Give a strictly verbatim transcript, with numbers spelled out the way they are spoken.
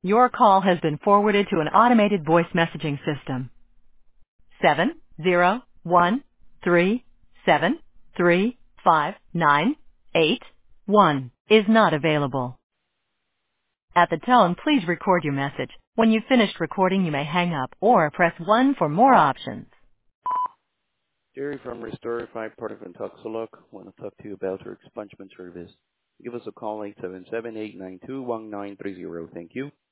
Your call has been forwarded to an automated voice messaging system. Seven zero one three seven three five nine eight one is not available. At the tone, please record your message. When you've finished recording, you may hang up or press one for more options. Jerry from Restore Five Port of Tuxalook. Want to talk to you about your expungement service. Give us a call eight seven seven, eight nine two, one nine three zero. Thank you.